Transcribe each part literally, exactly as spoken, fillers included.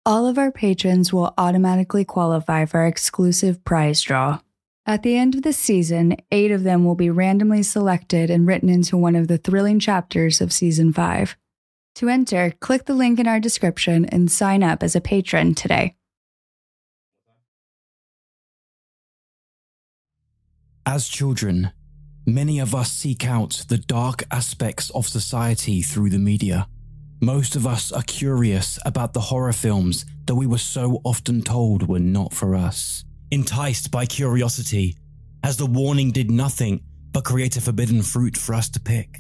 all of our patrons will automatically qualify for our exclusive prize draw. At the end of the season, eight of them will be randomly selected and written into one of the thrilling chapters of Season five. To enter, click the link in our description and sign up as a patron today. As children, many of us seek out the dark aspects of society through the media. Most of us are curious about the horror films that we were so often told were not for us. Enticed by curiosity, as the warning did nothing but create a forbidden fruit for us to pick.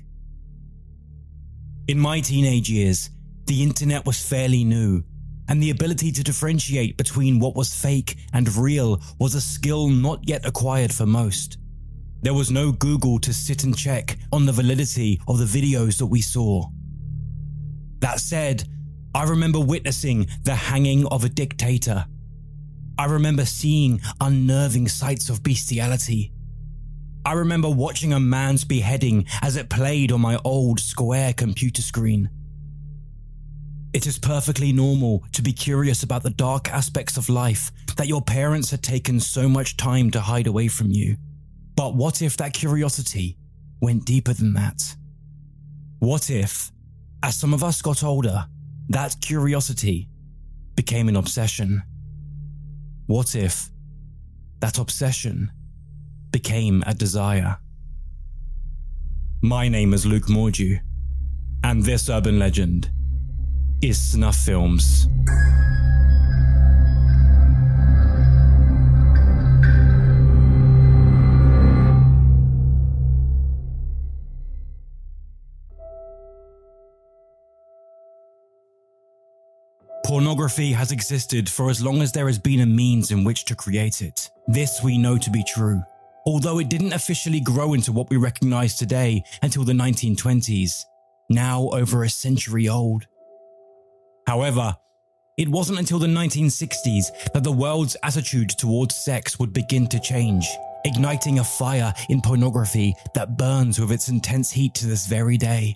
In my teenage years, the internet was fairly new, and the ability to differentiate between what was fake and real was a skill not yet acquired for most. There was no Google to sit and check on the validity of the videos that we saw. That said, I remember witnessing the hanging of a dictator. I remember seeing unnerving sights of bestiality. I remember watching a man's beheading as it played on my old square computer screen. It is perfectly normal to be curious about the dark aspects of life that your parents had taken so much time to hide away from you. But what if that curiosity went deeper than that? What if, as some of us got older, that curiosity became an obsession? What if that obsession became a desire? My name is Luke Mordew, and this urban legend is Snuff Films. Pornography has existed for as long as there has been a means in which to create it. This we know to be true, although it didn't officially grow into what we recognize today until the nineteen twenties, now over a century old. However, it wasn't until the nineteen sixties that the world's attitude towards sex would begin to change, igniting a fire in pornography that burns with its intense heat to this very day.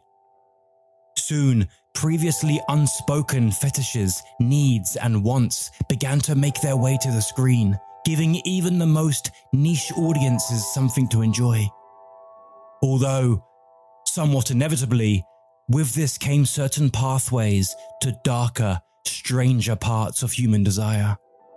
Soon, previously unspoken fetishes, needs, and wants began to make their way to the screen, giving even the most niche audiences something to enjoy. Although, somewhat inevitably, with this came certain pathways to darker, stranger parts of human desire.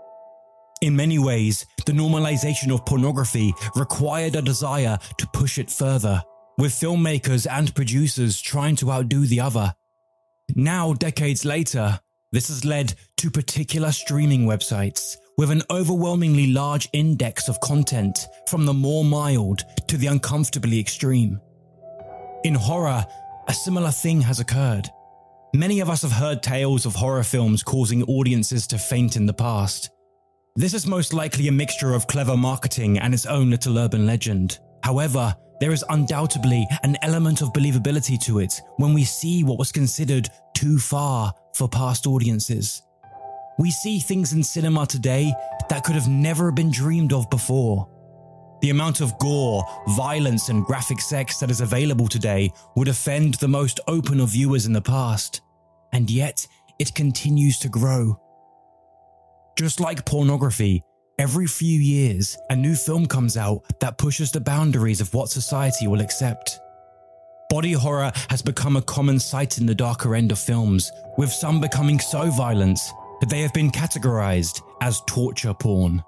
In many ways, the normalization of pornography required a desire to push it further, with filmmakers and producers trying to outdo the other. Now, decades later, this has led to particular streaming websites with an overwhelmingly large index of content from the more mild to the uncomfortably extreme. In horror, a similar thing has occurred. Many of us have heard tales of horror films causing audiences to faint in the past. This is most likely a mixture of clever marketing and its own little urban legend. However, there is undoubtedly an element of believability to it when we see what was considered too far for past audiences. We see things in cinema today that could have never been dreamed of before. The amount of gore, violence, and graphic sex that is available today would offend the most open of viewers in the past, and yet it continues to grow. Just like pornography, every few years, a new film comes out that pushes the boundaries of what society will accept. Body horror has become a common sight in the darker end of films, with some becoming so violent that they have been categorized as torture porn.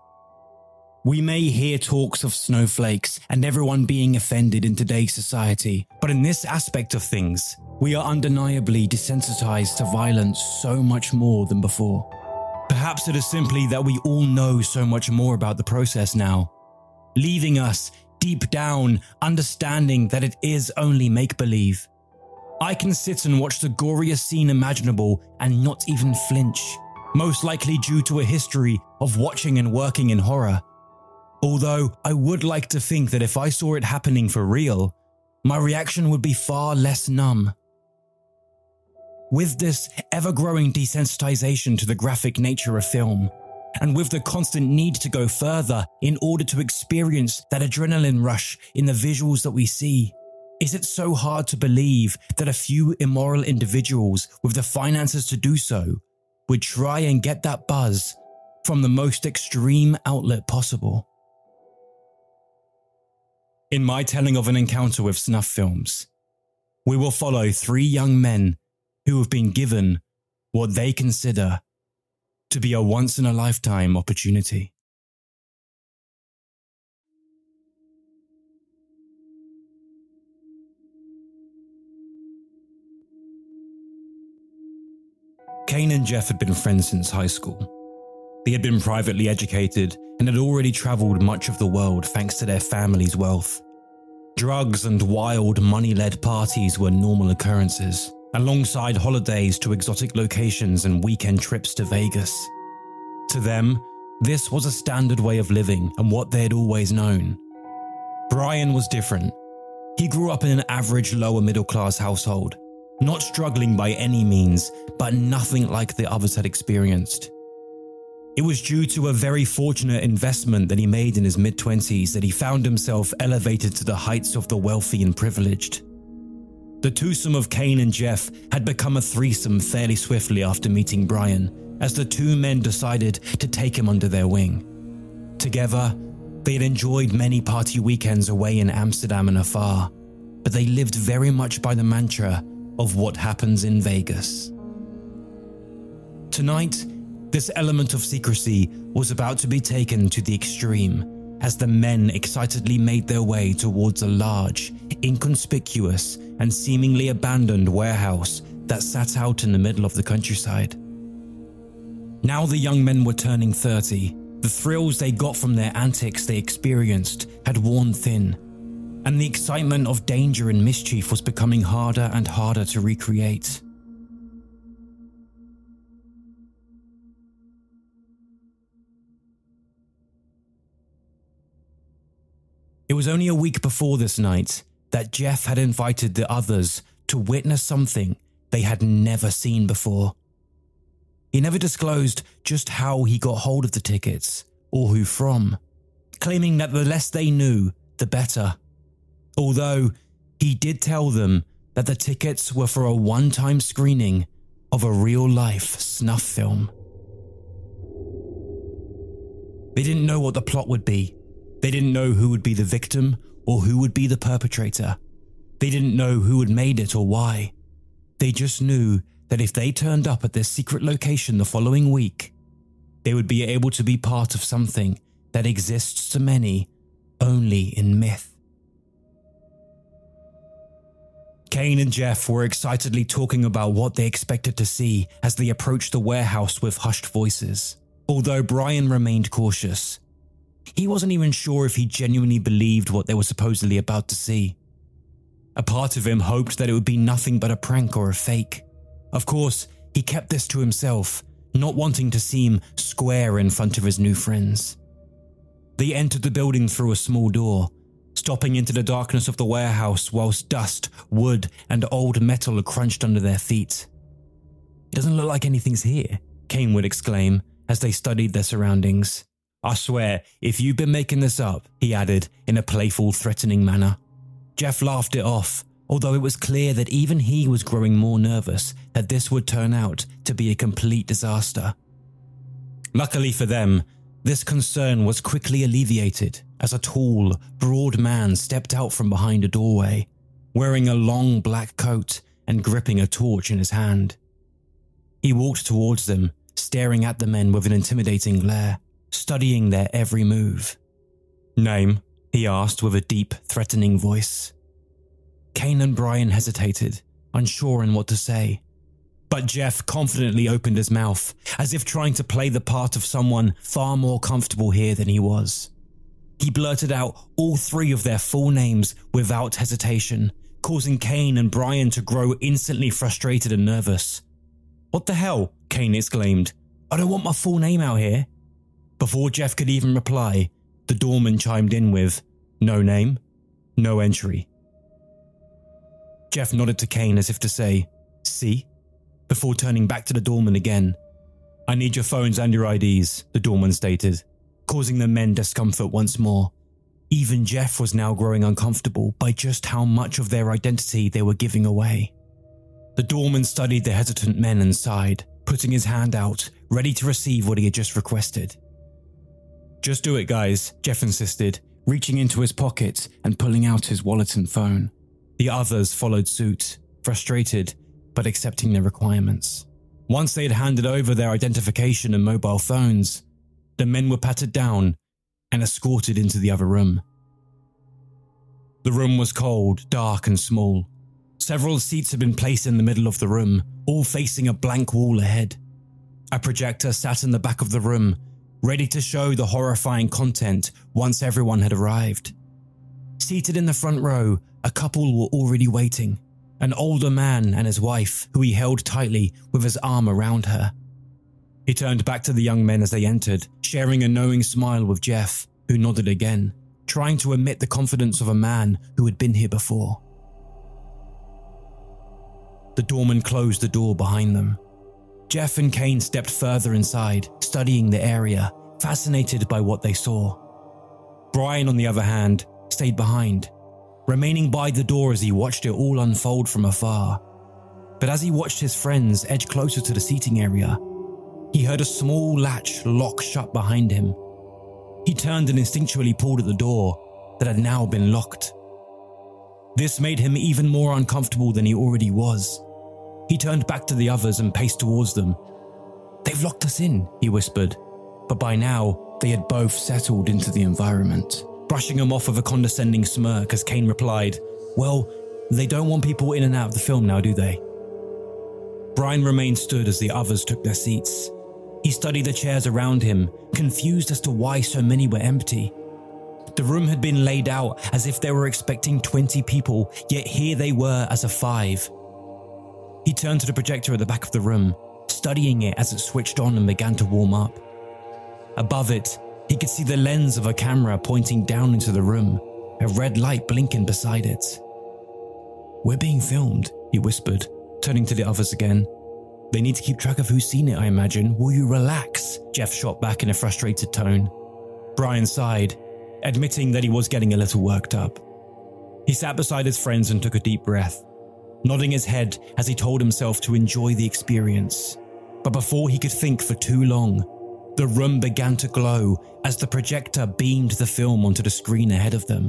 We may hear talks of snowflakes and everyone being offended in today's society, but in this aspect of things, we are undeniably desensitized to violence so much more than before. Perhaps it is simply that we all know so much more about the process now, leaving us deep down understanding that it is only make-believe. I can sit and watch the goriest scene imaginable and not even flinch, most likely due to a history of watching and working in horror. Although I would like to think that if I saw it happening for real, my reaction would be far less numb. With this ever-growing desensitization to the graphic nature of film, and with the constant need to go further in order to experience that adrenaline rush in the visuals that we see, is it so hard to believe that a few immoral individuals with the finances to do so would try and get that buzz from the most extreme outlet possible. In my telling of an encounter with snuff films, we will follow three young men who have been given what they consider to be a once-in-a-lifetime opportunity. Kane and Jeff had been friends since high school. They had been privately educated and had already travelled much of the world thanks to their family's wealth. Drugs and wild, money-led parties were normal occurrences, alongside holidays to exotic locations and weekend trips to Vegas. To them, this was a standard way of living and what they had always known. Brian was different. He grew up in an average lower middle-class household, not struggling by any means, but nothing like the others had experienced. It was due to a very fortunate investment that he made in his mid-twenties that he found himself elevated to the heights of the wealthy and privileged. The twosome of Kane and Jeff had become a threesome fairly swiftly after meeting Brian, as the two men decided to take him under their wing. Together, they had enjoyed many party weekends away in Amsterdam and afar, but they lived very much by the mantra of what happens in Vegas. Tonight, this element of secrecy was about to be taken to the extreme as the men excitedly made their way towards a large, inconspicuous, and seemingly abandoned warehouse that sat out in the middle of the countryside. Now the young men were turning thirty, the thrills they got from their antics they experienced had worn thin, and the excitement of danger and mischief was becoming harder and harder to recreate. It was only a week before this night that Jeff had invited the others to witness something they had never seen before. He never disclosed just how he got hold of the tickets or who from, claiming that the less they knew, the better. Although he did tell them that the tickets were for a one-time screening of a real-life snuff film. They didn't know what the plot would be. They didn't know who would be the victim or who would be the perpetrator. They didn't know who had made it or why. They just knew that if they turned up at their secret location the following week, they would be able to be part of something that exists to many only in myth. Kane and Jeff were excitedly talking about what they expected to see as they approached the warehouse with hushed voices, although Brian remained cautious. He wasn't even sure if he genuinely believed what they were supposedly about to see. A part of him hoped that it would be nothing but a prank or a fake. Of course, he kept this to himself, not wanting to seem square in front of his new friends. They entered the building through a small door, stopping into the darkness of the warehouse whilst dust, wood, and old metal crunched under their feet. "It doesn't look like anything's here," Kane would exclaim as they studied their surroundings. "I swear, if you've been making this up," he added in a playful, threatening manner. Jeff laughed it off, although it was clear that even he was growing more nervous that this would turn out to be a complete disaster. Luckily for them, this concern was quickly alleviated as a tall, broad man stepped out from behind a doorway, wearing a long black coat and gripping a torch in his hand. He walked towards them, staring at the men with an intimidating glare, studying their every move. "Name?" he asked with a deep, threatening voice. Kane and Brian hesitated, unsure in what to say. But Jeff confidently opened his mouth, as if trying to play the part of someone far more comfortable here than he was. He blurted out all three of their full names without hesitation, causing Kane and Brian to grow instantly frustrated and nervous. "What the hell?" Kane exclaimed. "I don't want my full name out here." Before Jeff could even reply, the doorman chimed in with, "No name, no entry." Jeff nodded to Kane as if to say, "See?" before turning back to the doorman again. "I need your phones and your I Ds, the doorman stated, causing the men discomfort once more. Even Jeff was now growing uncomfortable by just how much of their identity they were giving away. The doorman studied the hesitant men and sighed, putting his hand out, ready to receive what he had just requested. "Just do it, guys," Jeff insisted, reaching into his pocket and pulling out his wallet and phone. The others followed suit, frustrated, but accepting the requirements. Once they had handed over their identification and mobile phones, the men were patted down and escorted into the other room. The room was cold, dark, and small. Several seats had been placed in the middle of the room, all facing a blank wall ahead. A projector sat in the back of the room, ready to show the horrifying content once everyone had arrived. Seated in the front row, a couple were already waiting. An older man and his wife, who he held tightly with his arm around her. He turned back to the young men as they entered, sharing a knowing smile with Jeff, who nodded again, trying to emit the confidence of a man who had been here before. The doorman closed the door behind them. Jeff and Kane stepped further inside, studying the area, fascinated by what they saw. Brian, on the other hand, stayed behind, remaining by the door as he watched it all unfold from afar. But as he watched his friends edge closer to the seating area, he heard a small latch lock shut behind him. He turned and instinctually pulled at the door that had now been locked. This made him even more uncomfortable than he already was. He turned back to the others and paced towards them. "They've locked us in," he whispered, but by now they had both settled into the environment, brushing him off with a condescending smirk as Kane replied, "Well, they don't want people in and out of the film now, do they?" Brian remained stood as the others took their seats. He studied the chairs around him, confused as to why so many were empty. The room had been laid out as if they were expecting twenty people, yet here they were as a five. He turned to the projector at the back of the room, studying it as it switched on and began to warm up. Above it, he could see the lens of a camera pointing down into the room, a red light blinking beside it. "We're being filmed," he whispered, turning to the others again. "They need to keep track of who's seen it, I imagine. Will you relax?" Jeff shot back in a frustrated tone. Brian sighed, admitting that he was getting a little worked up. He sat beside his friends and took a deep breath, nodding his head as he told himself to enjoy the experience. But before he could think for too long, the room began to glow as the projector beamed the film onto the screen ahead of them.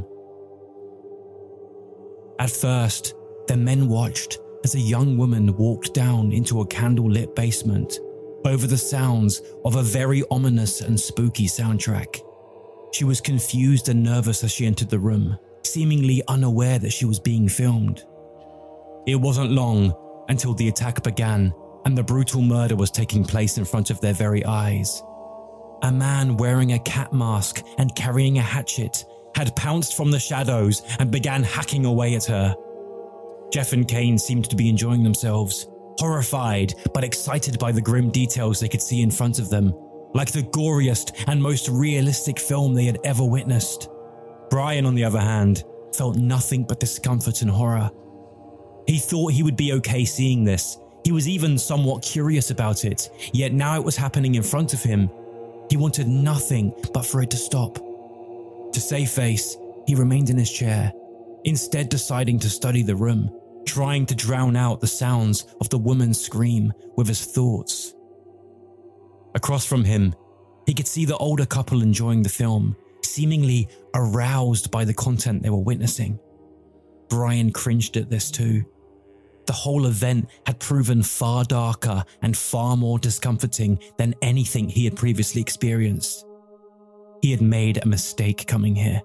At first, the men watched as a young woman walked down into a candle-lit basement over the sounds of a very ominous and spooky soundtrack. She was confused and nervous as she entered the room, seemingly unaware that she was being filmed. It wasn't long until the attack began and the brutal murder was taking place in front of their very eyes. A man wearing a cat mask and carrying a hatchet had pounced from the shadows and began hacking away at her. Jeff and Kane seemed to be enjoying themselves, horrified but excited by the grim details they could see in front of them, like the goriest and most realistic film they had ever witnessed. Brian, on the other hand, felt nothing but discomfort and horror. He thought he would be okay seeing this. He was even somewhat curious about it, yet now it was happening in front of him. He wanted nothing but for it to stop. To save face, he remained in his chair, instead deciding to study the room, trying to drown out the sounds of the woman's scream with his thoughts. Across from him, he could see the older couple enjoying the film, seemingly aroused by the content they were witnessing. Brian cringed at this too. The whole event had proven far darker and far more discomforting than anything he had previously experienced. He had made a mistake coming here.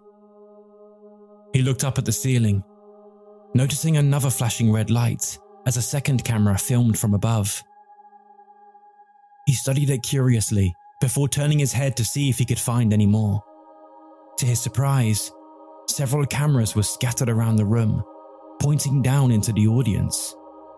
He looked up at the ceiling, noticing another flashing red light as a second camera filmed from above. He studied it curiously before turning his head to see if he could find any more. To his surprise, several cameras were scattered around the room, pointing down into the audience.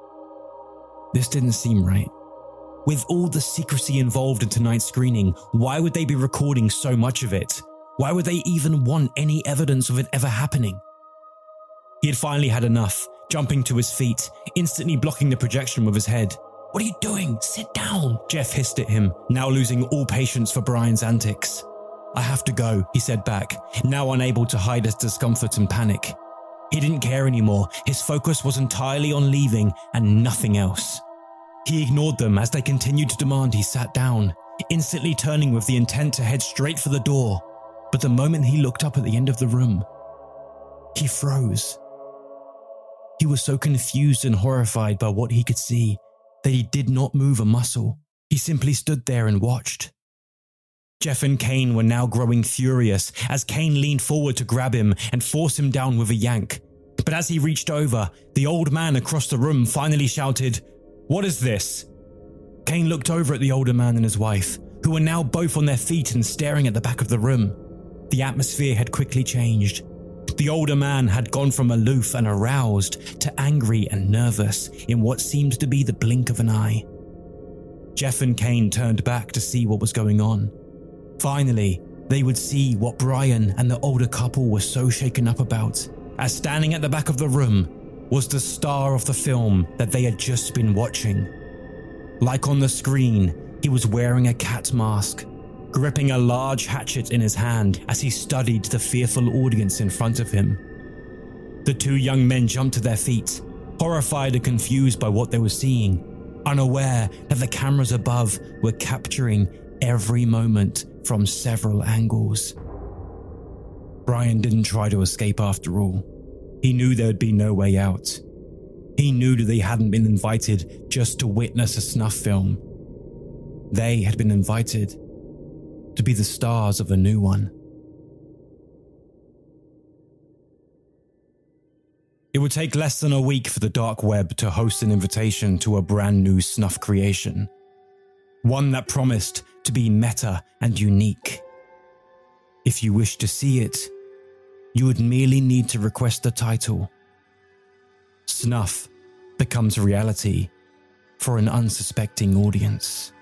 This didn't seem right. With all the secrecy involved in tonight's screening, why would they be recording so much of it? Why would they even want any evidence of it ever happening? He had finally had enough, jumping to his feet, instantly blocking the projection with his head. "What are you doing? Sit down!" Jeff hissed at him, now losing all patience for Brian's antics. "I have to go," he said back, now unable to hide his discomfort and panic. He didn't care anymore. His focus was entirely on leaving and nothing else. He ignored them as they continued to demand he sat down, instantly turning with the intent to head straight for the door. But the moment he looked up at the end of the room, he froze. He was so confused and horrified by what he could see that he did not move a muscle. He simply stood there and watched. Jeff and Kane were now growing furious as Kane leaned forward to grab him and force him down with a yank. But as he reached over, the old man across the room finally shouted, "What is this?" Kane looked over at the older man and his wife, who were now both on their feet and staring at the back of the room. The atmosphere had quickly changed. The older man had gone from aloof and aroused to angry and nervous in what seemed to be the blink of an eye. Jeff and Kane turned back to see what was going on. Finally, they would see what Brian and the older couple were so shaken up about, as standing at the back of the room was the star of the film that they had just been watching. Like on the screen, he was wearing a cat mask, gripping a large hatchet in his hand as he studied the fearful audience in front of him. The two young men jumped to their feet, horrified and confused by what they were seeing, unaware that the cameras above were capturing every moment from several angles. Brian didn't try to escape after all. He knew there would be no way out. He knew that they hadn't been invited just to witness a snuff film. They had been invited to be the stars of a new one. It would take less than a week for the dark web to host an invitation to a brand new snuff creation. One that promised to be meta and unique. If you wish to see it, you would merely need to request the title. Snuff becomes reality for an unsuspecting audience.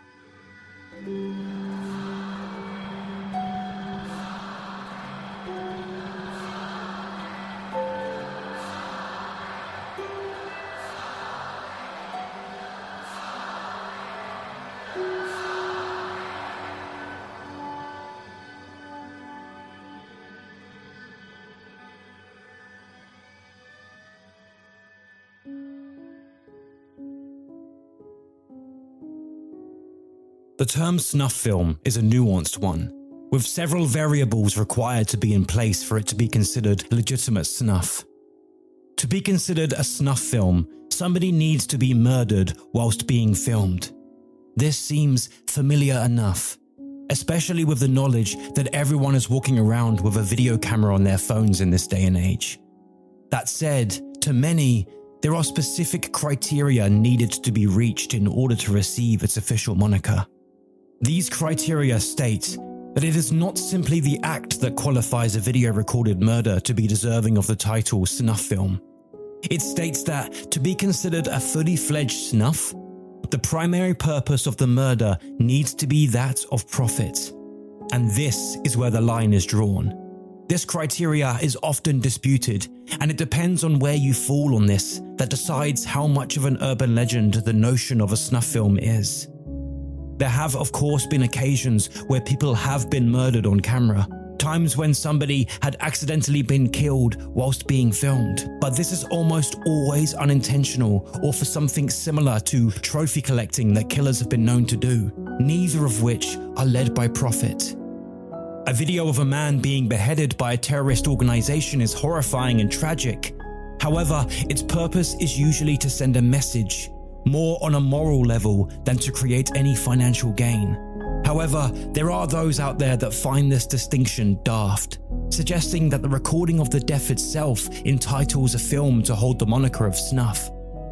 The term snuff film is a nuanced one, with several variables required to be in place for it to be considered legitimate snuff. To be considered a snuff film, somebody needs to be murdered whilst being filmed. This seems familiar enough, especially with the knowledge that everyone is walking around with a video camera on their phones in this day and age. That said, to many, there are specific criteria needed to be reached in order to receive its official moniker. These criteria state that it is not simply the act that qualifies a video recorded murder to be deserving of the title snuff film. It states that to be considered a fully fledged snuff, the primary purpose of the murder needs to be that of profit. And this is where the line is drawn. This criteria is often disputed, and it depends on where you fall on this that decides how much of an urban legend the notion of a snuff film is. There have, of course, been occasions where people have been murdered on camera, times when somebody had accidentally been killed whilst being filmed, but this is almost always unintentional or for something similar to trophy collecting that killers have been known to do, neither of which are led by profit. A video of a man being beheaded by a terrorist organization is horrifying and tragic. However, its purpose is usually to send a message, more on a moral level than to create any financial gain. However, there are those out there that find this distinction daft, suggesting that the recording of the death itself entitles a film to hold the moniker of snuff.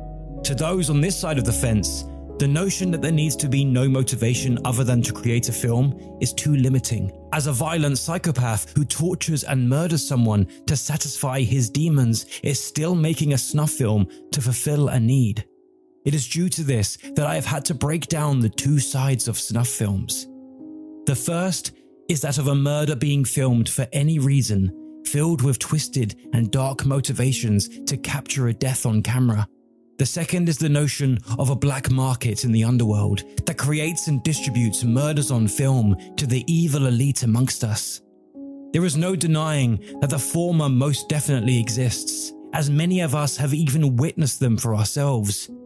To those on this side of the fence, the notion that there needs to be no motivation other than to create a film is too limiting, as a violent psychopath who tortures and murders someone to satisfy his demons is still making a snuff film to fulfill a need. It is due to this that I have had to break down the two sides of snuff films. The first is that of a murder being filmed for any reason, filled with twisted and dark motivations to capture a death on camera. The second is the notion of a black market in the underworld that creates and distributes murders on film to the evil elite amongst us. There is no denying that the former most definitely exists, as many of us have even witnessed them for ourselves.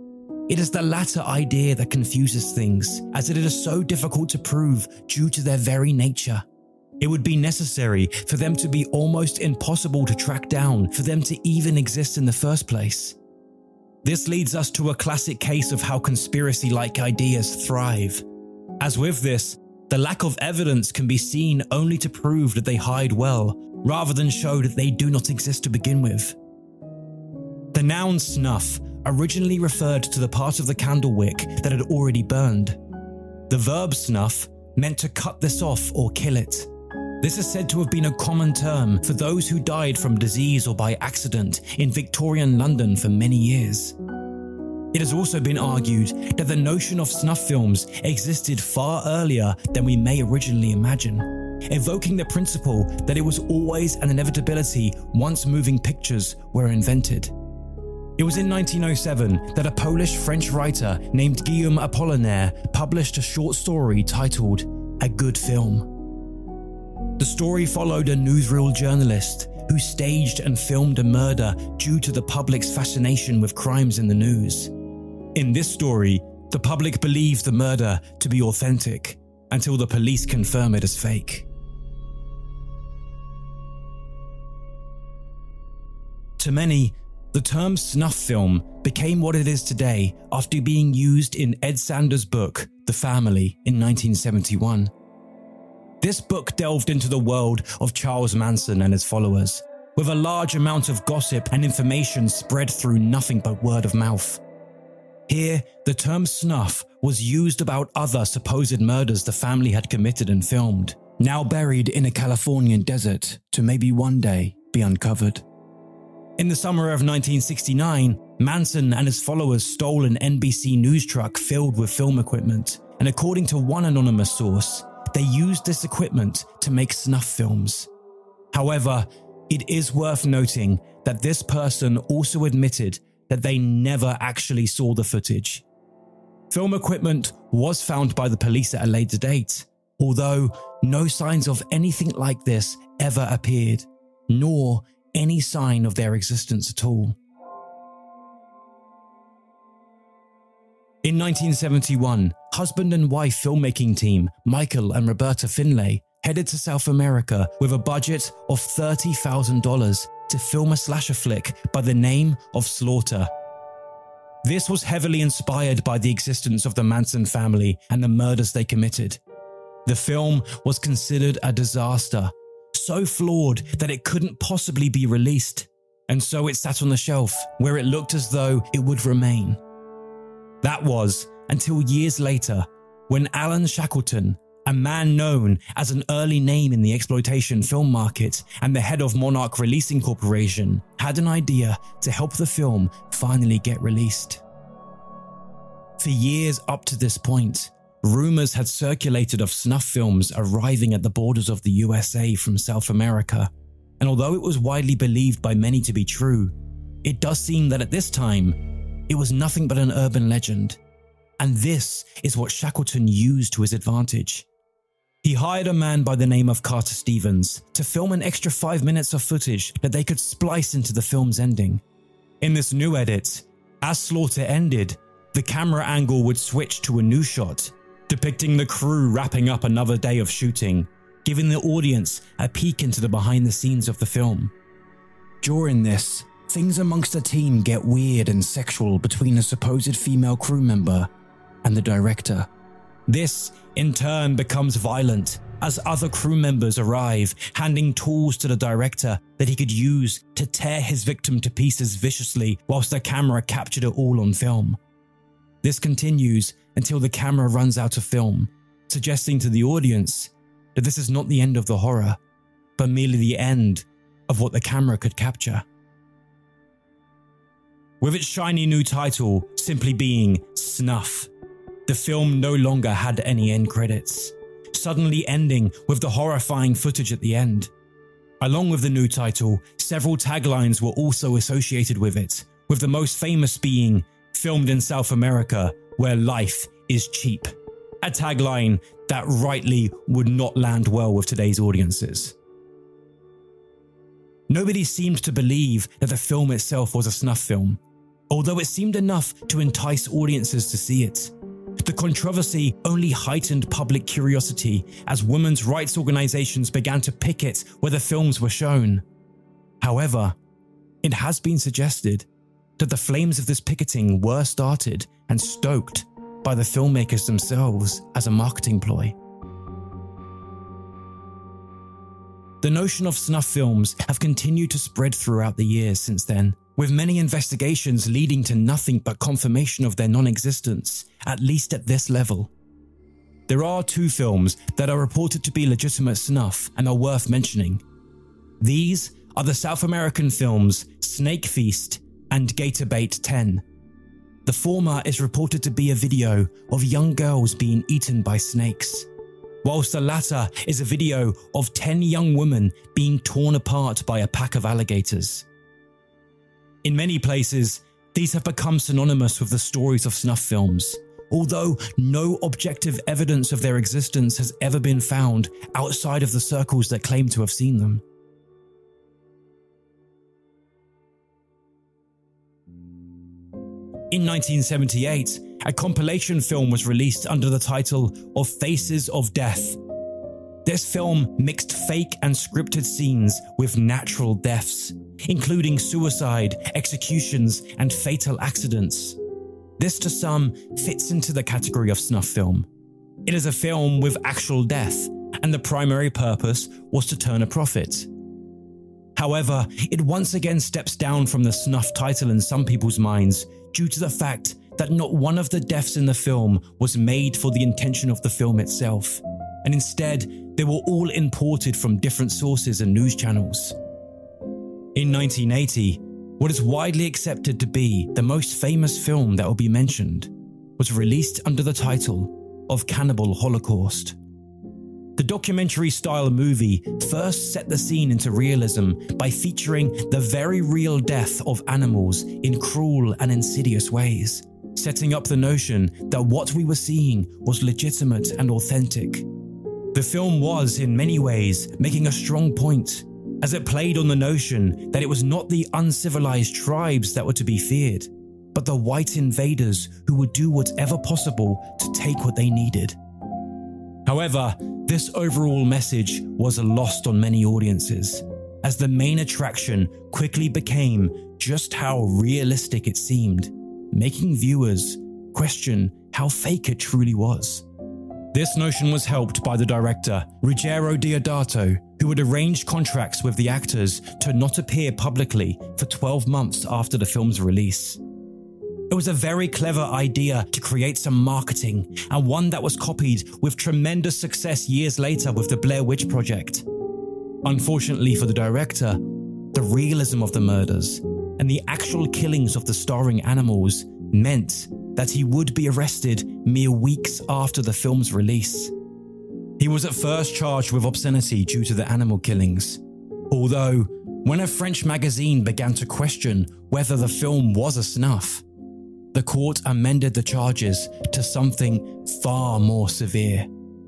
It is the latter idea that confuses things, as it is so difficult to prove due to their very nature. It would be necessary for them to be almost impossible to track down for them to even exist in the first place. This leads us to a classic case of how conspiracy-like ideas thrive. As with this, the lack of evidence can be seen only to prove that they hide well, rather than show that they do not exist to begin with. The noun snuff originally referred to the part of the candle wick that had already burned. The verb snuff meant to cut this off or kill it. This is said to have been a common term for those who died from disease or by accident in Victorian London for many years. It has also been argued that the notion of snuff films existed far earlier than we may originally imagine, evoking the principle that it was always an inevitability once moving pictures were invented. It was in nineteen oh seven that a Polish-French writer named Guillaume Apollinaire published a short story titled A Good Film. The story followed a newsreel journalist who staged and filmed a murder due to the public's fascination with crimes in the news. In this story, the public believed the murder to be authentic until the police confirm it as fake. To many, the term snuff film became what it is today after being used in Ed Sanders' book, The Family, in nineteen seventy-one. This book delved into the world of Charles Manson and his followers, with a large amount of gossip and information spread through nothing but word of mouth. Here, the term snuff was used about other supposed murders the family had committed and filmed, now buried in a Californian desert to maybe one day be uncovered. In the summer of nineteen sixty-nine, Manson and his followers stole an N B C News truck filled with film equipment, and according to one anonymous source, they used this equipment to make snuff films. However, it is worth noting that this person also admitted that they never actually saw the footage. Film equipment was found by the police at a later date, although no signs of anything like this ever appeared, nor any sign of their existence at all. In nineteen seventy-one, husband and wife filmmaking team Michael and Roberta Finlay headed to South America with a budget of thirty thousand dollars to film a slasher flick by the name of Slaughter. This was heavily inspired by the existence of the Manson family and the murders they committed. The film was considered a disaster, so flawed that it couldn't possibly be released, and so it sat on the shelf where it looked as though it would remain. That was until years later, when Alan Shackleton, a man known as an early name in the exploitation film market and the head of Monarch Releasing Corporation, had an idea to help the film finally get released. For years up to this point, rumors had circulated of snuff films arriving at the borders of the U S A from South America, and although it was widely believed by many to be true, it does seem that at this time, it was nothing but an urban legend. And this is what Shackleton used to his advantage. He hired a man by the name of Carter Stevens to film an extra five minutes of footage that they could splice into the film's ending. In this new edit, as Slaughter ended, the camera angle would switch to a new shot, depicting the crew wrapping up another day of shooting, giving the audience a peek into the behind the scenes of the film. During this, things amongst the team get weird and sexual between a supposed female crew member and the director. This, in turn, becomes violent as other crew members arrive, handing tools to the director that he could use to tear his victim to pieces viciously whilst the camera captured it all on film. This continues until the camera runs out of film, suggesting to the audience that this is not the end of the horror, but merely the end of what the camera could capture. With its shiny new title simply being Snuff, the film no longer had any end credits, suddenly ending with the horrifying footage at the end. Along with the new title, several taglines were also associated with it, with the most famous being "Filmed in South America, where life is cheap," a tagline that rightly would not land well with today's audiences. Nobody seemed to believe that the film itself was a snuff film, although it seemed enough to entice audiences to see it. The controversy only heightened public curiosity as women's rights organizations began to picket where the films were shown. However, it has been suggested that the flames of this picketing were started and stoked by the filmmakers themselves as a marketing ploy. The notion of snuff films have continued to spread throughout the years since then, with many investigations leading to nothing but confirmation of their non-existence, at least at this level. There are two films that are reported to be legitimate snuff and are worth mentioning. These are the South American films Snake Feast and Gator Bait ten. The former is reported to be a video of young girls being eaten by snakes, whilst the latter is a video of ten young women being torn apart by a pack of alligators. In many places, these have become synonymous with the stories of snuff films, although no objective evidence of their existence has ever been found outside of the circles that claim to have seen them. In nineteen seventy-eight, a compilation film was released under the title of Faces of Death. This film mixed fake and scripted scenes with natural deaths, including suicide, executions, and fatal accidents. This to some fits into the category of snuff film. It is a film with actual death, and the primary purpose was to turn a profit. However, it once again steps down from the snuff title in some people's minds due to the fact that not one of the deaths in the film was made for the intention of the film itself, and instead they were all imported from different sources and news channels. In nineteen eighty, what is widely accepted to be the most famous film that will be mentioned was released under the title of Cannibal Holocaust. The documentary-style movie first set the scene into realism by featuring the very real death of animals in cruel and insidious ways, setting up the notion that what we were seeing was legitimate and authentic. The film was, in many ways, making a strong point, as it played on the notion that it was not the uncivilized tribes that were to be feared, but the white invaders who would do whatever possible to take what they needed. However, this overall message was lost on many audiences, as the main attraction quickly became just how realistic it seemed, making viewers question how fake it truly was. This notion was helped by the director, Ruggero Deodato, who had arranged contracts with the actors to not appear publicly for twelve months after the film's release. It was a very clever idea to create some marketing, and one that was copied with tremendous success years later with the Blair Witch Project. Unfortunately for the director, the realism of the murders and the actual killings of the starring animals meant that he would be arrested mere weeks after the film's release. He was at first charged with obscenity due to the animal killings, although when a French magazine began to question whether the film was a snuff, the court amended the charges to something far more severe.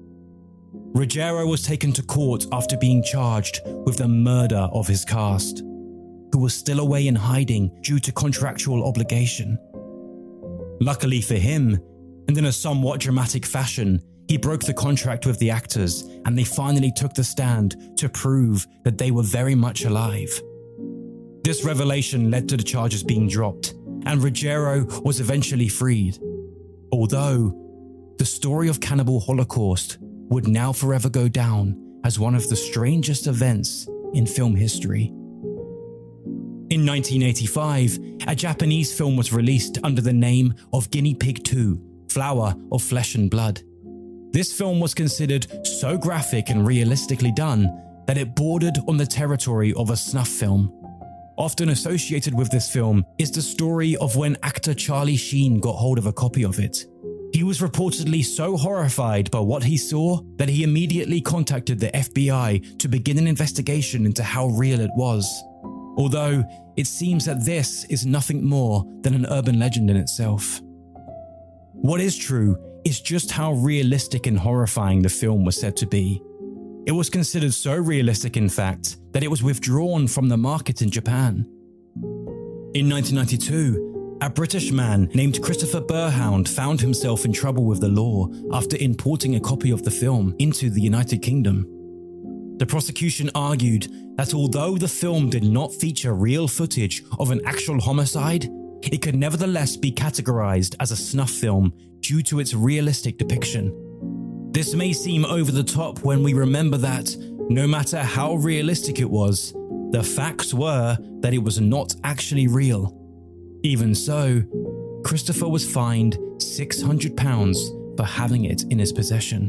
Ruggero was taken to court after being charged with the murder of his cast, who was still away in hiding due to contractual obligation. Luckily for him, and in a somewhat dramatic fashion, he broke the contract with the actors, and they finally took the stand to prove that they were very much alive. This revelation led to the charges being dropped, and Ruggero was eventually freed. Although, the story of Cannibal Holocaust would now forever go down as one of the strangest events in film history. In nineteen eighty-five, a Japanese film was released under the name of Guinea Pig two, Flower of Flesh and Blood. This film was considered so graphic and realistically done that it bordered on the territory of a snuff film. Often associated with this film is the story of when actor Charlie Sheen got hold of a copy of it. He was reportedly so horrified by what he saw that he immediately contacted the F B I to begin an investigation into how real it was. Although it seems that this is nothing more than an urban legend in itself. What is true is just how realistic and horrifying the film was said to be. It was considered so realistic, in fact, that it was withdrawn from the market in Japan. In nineteen ninety-two, A British man named Christopher Burhound found himself in trouble with the law after importing a copy of the film into the United Kingdom. The prosecution argued that although the film did not feature real footage of an actual homicide, it could nevertheless be categorized as a snuff film due to its realistic depiction. This may seem over the top when we remember that, no matter how realistic it was, the facts were that it was not actually real. Even so, Christopher was fined six hundred pounds for having it in his possession.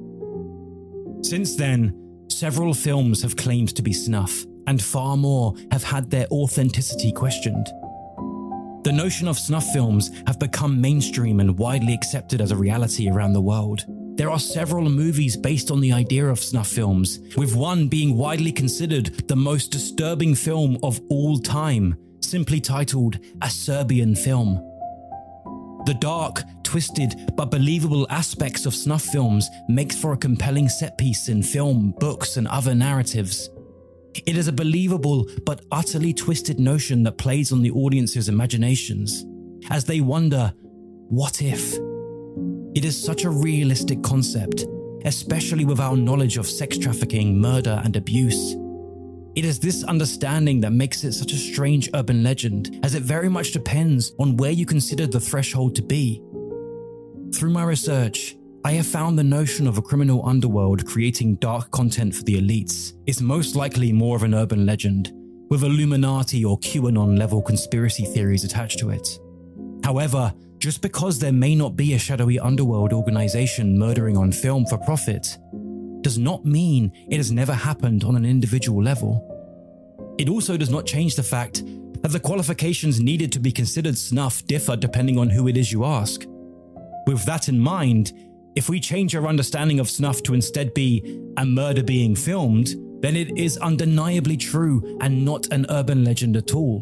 Since then, several films have claimed to be snuff, and far more have had their authenticity questioned. The notion of snuff films have become mainstream and widely accepted as a reality around the world. There are several movies based on the idea of snuff films, with one being widely considered the most disturbing film of all time, simply titled A Serbian Film. The dark, twisted, but believable aspects of snuff films make for a compelling set piece in film, books, and other narratives. It is a believable but utterly twisted notion that plays on the audience's imaginations, as they wonder, what if? It is such a realistic concept, especially with our knowledge of sex trafficking, murder, and abuse. It is this understanding that makes it such a strange urban legend, as it very much depends on where you consider the threshold to be. Through my research, I have found the notion of a criminal underworld creating dark content for the elites is most likely more of an urban legend, with Illuminati or QAnon level conspiracy theories attached to it. However, just because there may not be a shadowy underworld organization murdering on film for profit, does not mean it has never happened on an individual level. It also does not change the fact that the qualifications needed to be considered snuff differ depending on who it is you ask. With that in mind, if we change our understanding of snuff to instead be a murder being filmed, then it is undeniably true and not an urban legend at all.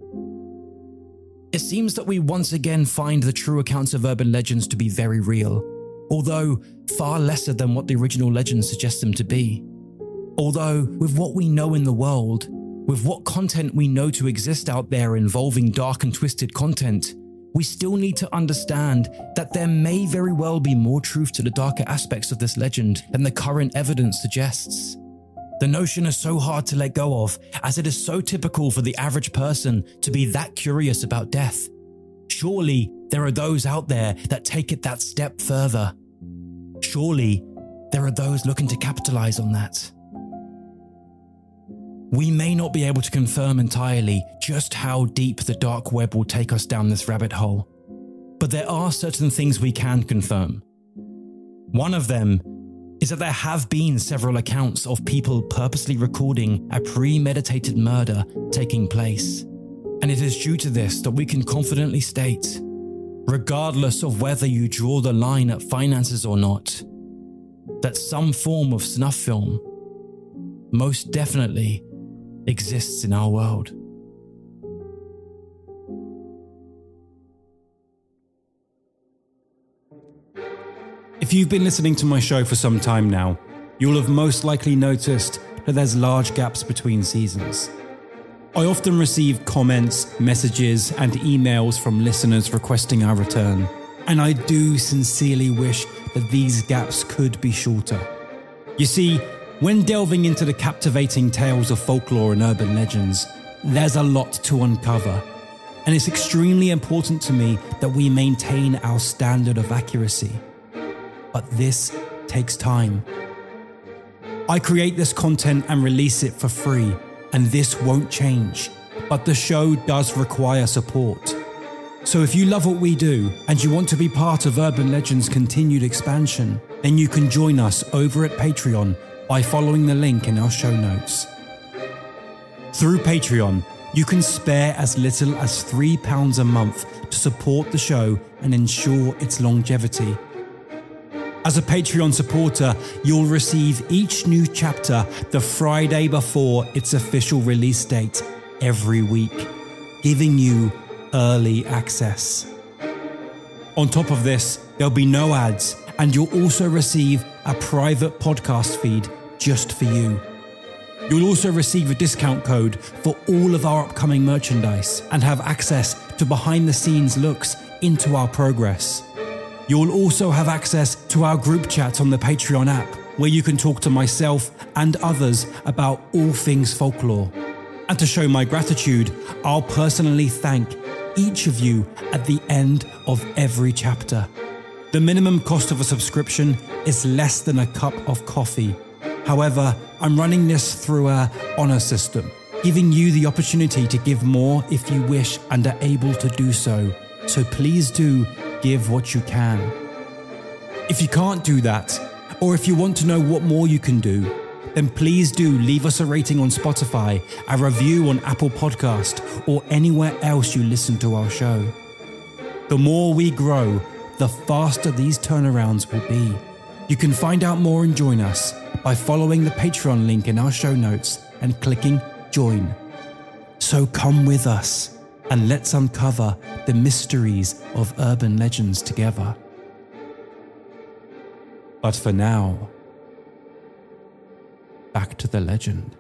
It seems that we once again find the true accounts of urban legends to be very real, although far lesser than what the original legends suggest them to be. Although, with what we know in the world, with what content we know to exist out there involving dark and twisted content, we still need to understand that there may very well be more truth to the darker aspects of this legend than the current evidence suggests. The notion is so hard to let go of, as it is so typical for the average person to be that curious about death. Surely, there are those out there that take it that step further. Surely, there are those looking to capitalize on that. We may not be able to confirm entirely just how deep the dark web will take us down this rabbit hole, but there are certain things we can confirm. One of them is that there have been several accounts of people purposely recording a premeditated murder taking place, and it is due to this that we can confidently state, regardless of whether you draw the line at finances or not, that some form of snuff film most definitely exists in our world. If you've been listening to my show for some time now, you'll have most likely noticed that there's large gaps between seasons. I often receive comments, messages, and emails from listeners requesting our return, and I do sincerely wish that these gaps could be shorter. You see, when delving into the captivating tales of folklore and urban legends, there's a lot to uncover, and it's extremely important to me that we maintain our standard of accuracy. But this takes time. I create this content and release it for free, and this won't change, but the show does require support. So if you love what we do and you want to be part of Urban Legends' continued expansion, then you can join us over at Patreon by following the link in our show notes. Through Patreon, you can spare as little as three pounds a month to support the show and ensure its longevity. As a Patreon supporter, you'll receive each new chapter the Friday before its official release date every week, giving you early access. On top of this, there'll be no ads, and you'll also receive a private podcast feed just for you. You'll also receive a discount code for all of our upcoming merchandise and have access to behind-the-scenes looks into our progress. You'll also have access to our group chat on the Patreon app, where you can talk to myself and others about all things folklore. And to show my gratitude, I'll personally thank each of you at the end of every chapter. The minimum cost of a subscription is less than a cup of coffee. However, I'm running this through a honor system, giving you the opportunity to give more if you wish and are able to do so. So please do give what you can. If you can't do that, or if you want to know what more you can do, then please do leave us a rating on Spotify, a review on Apple Podcast, or anywhere else you listen to our show. The more we grow, the faster these turnarounds will be. You can find out more and join us by following the Patreon link in our show notes and clicking join. So come with us and let's uncover the mysteries of urban legends together. But for now, back to the legend.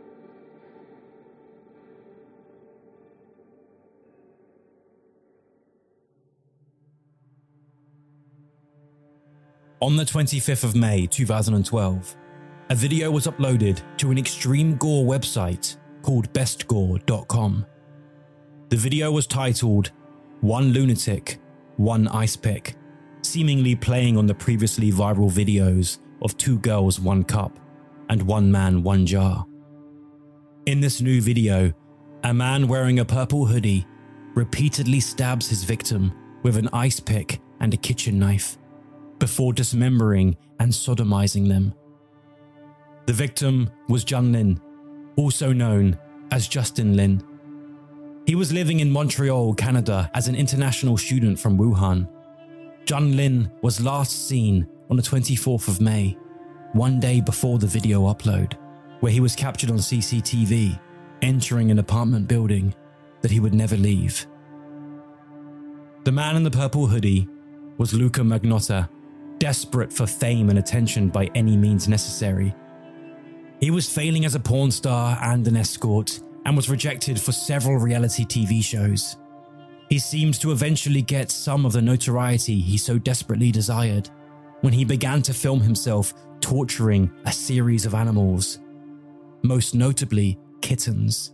On the twenty-fifth of May two thousand twelve, a video was uploaded to an extreme gore website called best gore dot com. The video was titled One Lunatic, One Ice Pick, seemingly playing on the previously viral videos of Two Girls, One Cup and One Man, One Jar. In this new video, a man wearing a purple hoodie repeatedly stabs his victim with an ice pick and a kitchen knife before dismembering and sodomizing them. The victim was Jun Lin, also known as Justin Lin. He was living in Montreal, Canada as an international student from Wuhan. Jun Lin was last seen on the twenty-fourth of May, one day before the video upload, where he was captured on C C T V entering an apartment building that he would never leave. The man in the purple hoodie was Luca Magnotta, desperate for fame and attention by any means necessary. He was failing as a porn star and an escort and was rejected for several reality T V shows. He seemed to eventually get some of the notoriety he so desperately desired when he began to film himself torturing a series of animals, most notably kittens.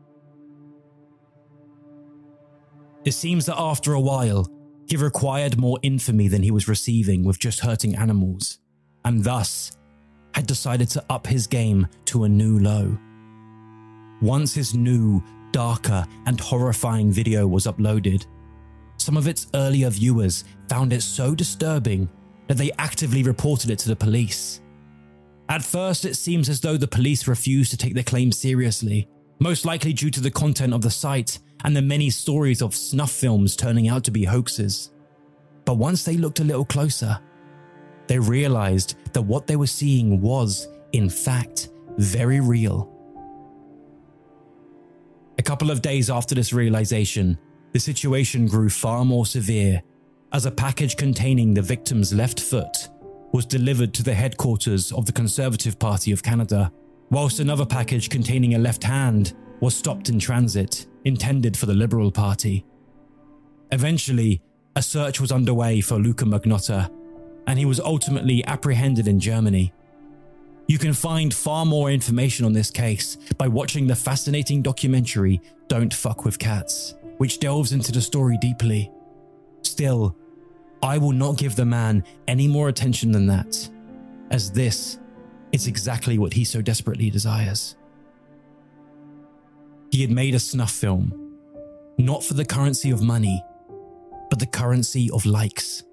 It seems that after a while, he required more infamy than he was receiving with just hurting animals, and thus had decided to up his game to a new low. Once his new, darker, and horrifying video was uploaded, some of its earlier viewers found it so disturbing that they actively reported it to the police. At first, it seems as though the police refused to take the claim seriously, most likely due to the content of the site and the many stories of snuff films turning out to be hoaxes. But once they looked a little closer, they realized that what they were seeing was, in fact, very real. A couple of days after this realization, the situation grew far more severe as a package containing the victim's left foot was delivered to the headquarters of the Conservative Party of Canada, whilst another package containing a left hand was stopped in transit, intended for the Liberal Party. Eventually, a search was underway for Luca Magnotta, and he was ultimately apprehended in Germany. You can find far more information on this case by watching the fascinating documentary Don't Fuck With Cats, which delves into the story deeply. Still, I will not give the man any more attention than that, as this is exactly what he so desperately desires. He had made a snuff film, not for the currency of money, but the currency of likes.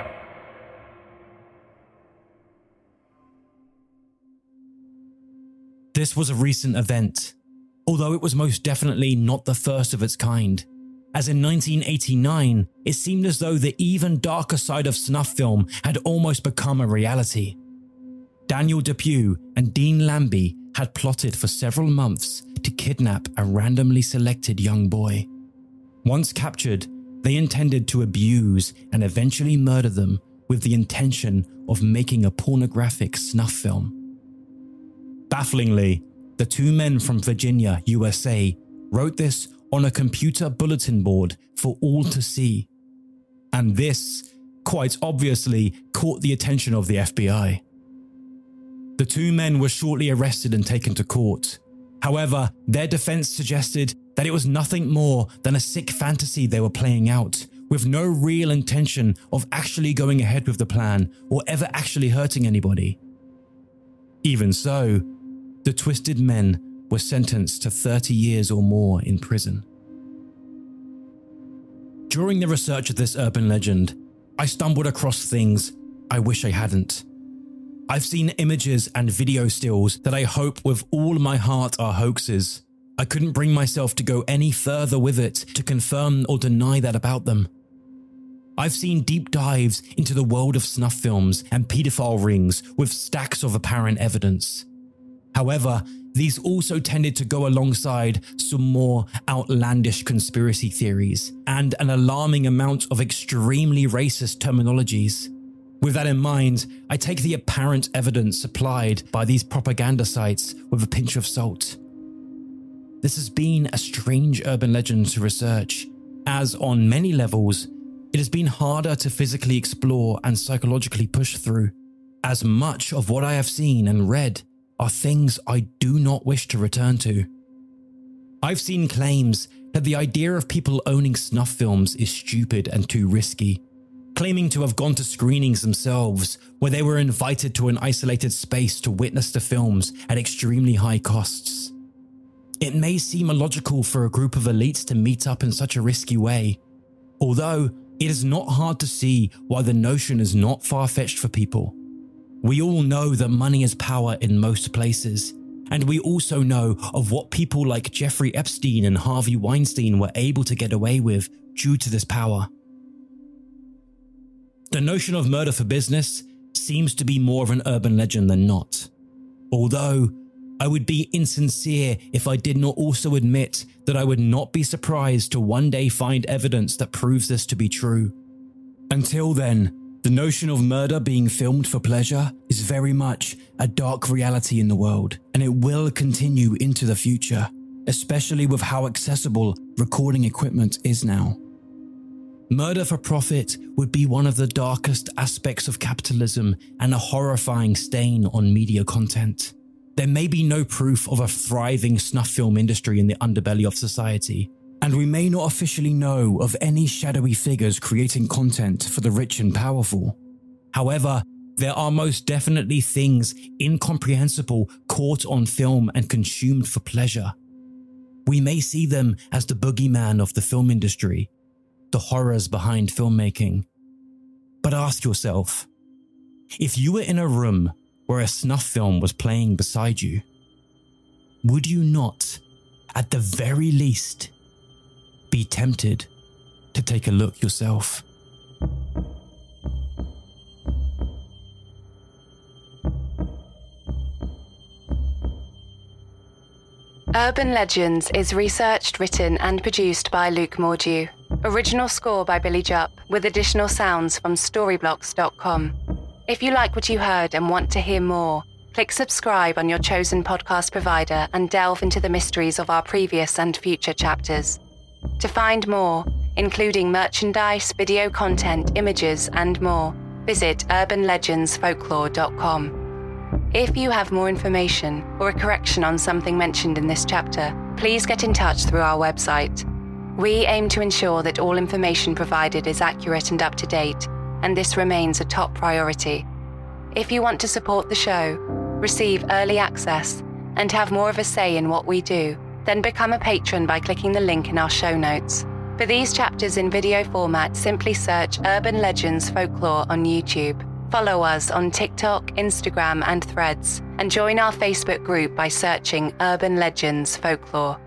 This was a recent event, although it was most definitely not the first of its kind, as in nineteen eighty-nine, it seemed as though the even darker side of snuff film had almost become a reality. Daniel Depew and Dean Lambie had plotted for several months to kidnap a randomly selected young boy. Once captured, they intended to abuse and eventually murder them with the intention of making a pornographic snuff film. Bafflingly, the the two men from Virginia, U S A, wrote this on a computer bulletin board for all to see. And this, quite obviously, caught the attention of the F B I. The two men were shortly arrested and taken to court. However, their defense suggested that it was nothing more than a sick fantasy they were playing out, with no real intention of actually going ahead with the plan or ever actually hurting anybody. Even so, the twisted men were sentenced to thirty years or more in prison. During the research of this urban legend, I stumbled across things I wish I hadn't. I've seen images and video stills that I hope with all my heart are hoaxes. I couldn't bring myself to go any further with it to confirm or deny that about them. I've seen deep dives into the world of snuff films and paedophile rings with stacks of apparent evidence. However, these also tended to go alongside some more outlandish conspiracy theories and an alarming amount of extremely racist terminologies. With that in mind, I take the apparent evidence supplied by these propaganda sites with a pinch of salt. This has been a strange urban legend to research, as on many levels, it has been harder to physically explore and psychologically push through, as much of what I have seen and read are things I do not wish to return to. I've seen claims that the idea of people owning snuff films is stupid and too risky, claiming to have gone to screenings themselves where they were invited to an isolated space to witness the films at extremely high costs. It may seem illogical for a group of elites to meet up in such a risky way, although it is not hard to see why the notion is not far-fetched for people. We all know that money is power in most places, and we also know of what people like Jeffrey Epstein and Harvey Weinstein were able to get away with due to this power. The notion of murder for business seems to be more of an urban legend than not, although I would be insincere if I did not also admit that I would not be surprised to one day find evidence that proves this to be true. Until then, the notion of murder being filmed for pleasure is very much a dark reality in the world, and it will continue into the future, especially with how accessible recording equipment is now. Murder for profit would be one of the darkest aspects of capitalism and a horrifying stain on media content. There may be no proof of a thriving snuff film industry in the underbelly of society, and we may not officially know of any shadowy figures creating content for the rich and powerful. However, there are most definitely things incomprehensible caught on film and consumed for pleasure. We may see them as the boogeyman of the film industry, the horrors behind filmmaking. But ask yourself, if you were in a room where a snuff film was playing beside you, would you not, at the very least, be tempted to take a look yourself? Urban Legends is researched, written and produced by Luke Mordew. Original score by Billy Jupp, with additional sounds from storyblocks dot com. If you like what you heard and want to hear more, click subscribe on your chosen podcast provider and delve into the mysteries of our previous and future chapters. To find more, including merchandise, video content, images, and more, visit urban legends folklore dot com. If you have more information or a correction on something mentioned in this chapter, please get in touch through our website. We aim to ensure that all information provided is accurate and up to date, and this remains a top priority. If you want to support the show, receive early access, and have more of a say in what we do, then become a patron by clicking the link in our show notes. For these chapters in video format, simply search Urban Legends Folklore on YouTube. Follow us on TikTok, Instagram, and Threads, and join our Facebook group by searching Urban Legends Folklore.